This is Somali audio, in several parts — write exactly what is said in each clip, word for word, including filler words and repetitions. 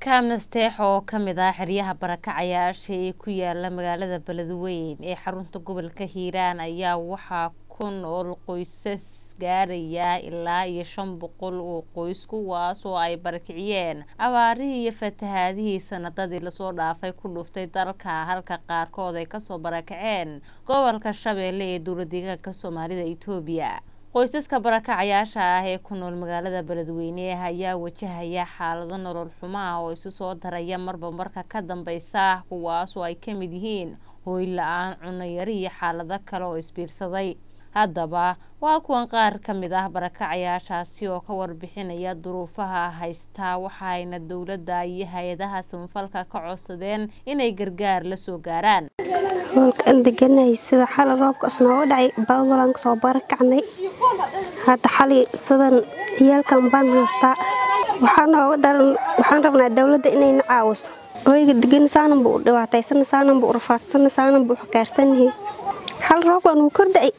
Kaamnasteex oo ka mid ah xeryaha barakacayaasha ee ku yaala magaalada Beledweyne ee xarunta gobolka Hiiraan ayaa waxaa ku nool qoysas gaaraya ilaa iyo shan boqol oo qoys kuwaas oo ay barakiciyeen abaarihii iyo fatahaadihii sanadadii la soo dhaafay ku dhuftay dalka halka qaarkood ay ka soo barakaceen gobolka Shabeelle ee dowladdeegaanka Soomaalida Itoobiya. qoysaska barakacayaasha ah ee ku nool magaalada Beledweyne ayaa wajahaya xaalado nolol xumo ah oo isu soo daraya marba marka ka dambaysa kuwaas oo ay ka mid yihiin hooy la'aan, cunno yari iyo xaalado kale oo isbiirsaday. haddaba waa kuwan qaar ka mid ah barakacayaashaasi oo ka warbixinaya duruufaha haysta waxayna dowladda iyo hay'adaha samafalka ka codsadeen inay gargaar la soo gaaraan. halkan deganay sida xal roobka soo dhacay baalwalan soo barakacnay hada xali sidan ciyalkan baan haystaa waxaan uga daran waxaan rabnaa dawladda inay na caawiso ooyga degan saanan buu dhibaataysan saanan buu rafaadsan saanan buu xakaarsan yahay xal roobkan uu kordhay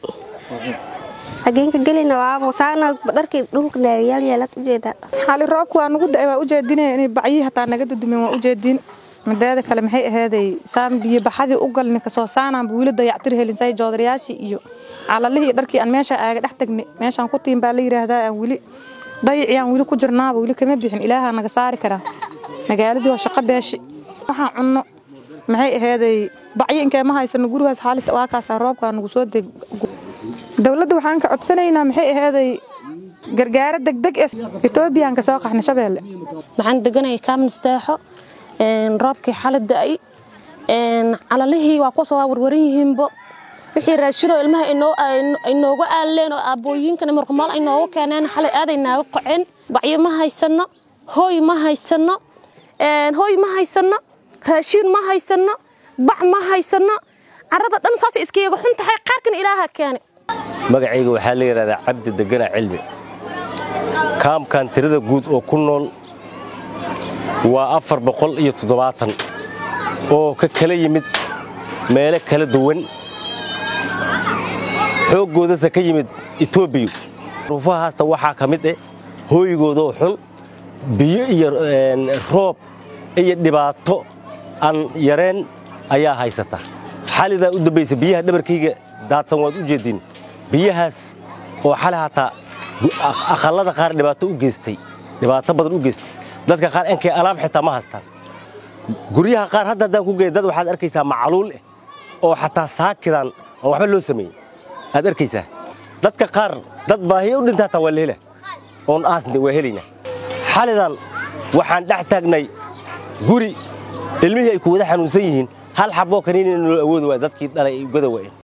ageenka galina waabo saanan dharkii dhulka dhaayal yeelad u jeeda xal roobku waan ugu dhacay waa u jeedinay inay bacyi hataa naga dudumeen waa u jeedin madeeda kale maxay aheeday saambiye baxadi u galni ka soo saanaan buula dayactir helinsay joodariyaashii iyo calalihii dharkii aan meesha aaga dhex tagnay meeshan ku tiin baa la yiraahdaa aan wili dayaciyaan wili ku jirnaaba wili kama bixin ilaaha naga saari kara magaaladii waa shaqo beeshi waxaan cunno maxay aheeday bacyi inkee ma haysan gurigaas xaalis waa kaas roobka nagu soo deg dawladda waxaan ka codsanaynaa maxay aheeday gargaar degdeg ah Itoobiya ka soo qaxna Shabeelle waxaan deganay Kaamnasteexo een roobkii xalada ay een calalihii waa ku soo warwaran yihiinba wixii raashino ilmaha inoo inooga aaleen oo aabooyinkana marqamal inoo keeneen xalay aadaynaa qocin bacyo ma haysano hooy ma haysano een hooy ma haysano raashin ma haysano bac ma haysano carada dhan saas iskiiga xuntahay qaarkan ilaaha keenay magacayga waxa la yiraahdaa Cabdi Degana Cilmi kaamkan tirada guud oo ku nool waa afar boqol iyo toddobaatan oo ka kala yimid meelo kala duwan xoogooda ka yimid Itoobiya ruufahaasta waxa ka mid ah hooygooda xun biyo iyo roob iyo dhibaato aan yareen ayaa haysata xalida u dambeysay biyaha dhabarkayga daadsan waad u jeedin biyahaas oo xalahata aqalada qaar dhibaato u geystay dhibaato badan u geystay dadka qaar inkay alaab xitaa ma haystaan guryaha qaar hadda hadaan ku geeyo dad waxaad arkaysaa macluul oo xataa saakidan oo waxba loo sameeyay aad arkaysaa dadka qaar dad baahiyo u dhintaa taa waa la helaa oon aasni waa helayna xalidan waxaan dhex taagnay guri ilmihii ay ku wada xanuunsan yihiin hal xabo kaniin inuu awood waa dadkii dhalay gada way